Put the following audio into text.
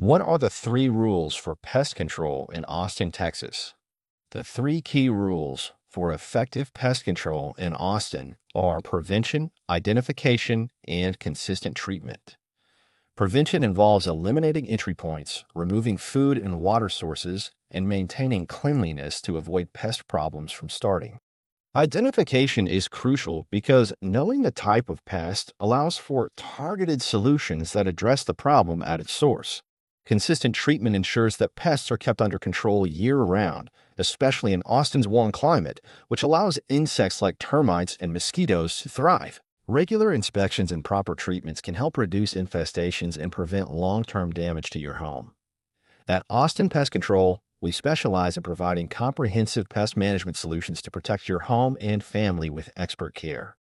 What are the three rules for pest control in Austin, Texas? The three key rules for effective pest control in Austin are prevention, identification, and consistent treatment. Prevention involves eliminating entry points, removing food and water sources, and maintaining cleanliness to avoid pest problems from starting. Identification is crucial because knowing the type of pest allows for targeted solutions that address the problem at its source. Consistent treatment ensures that pests are kept under control year round, especially in Austin's warm climate, which allows insects like termites and mosquitoes to thrive. Regular inspections and proper treatments can help reduce infestations and prevent long-term damage to your home. At Austin Pest Control, we specialize in providing comprehensive pest management solutions to protect your home and family with expert care.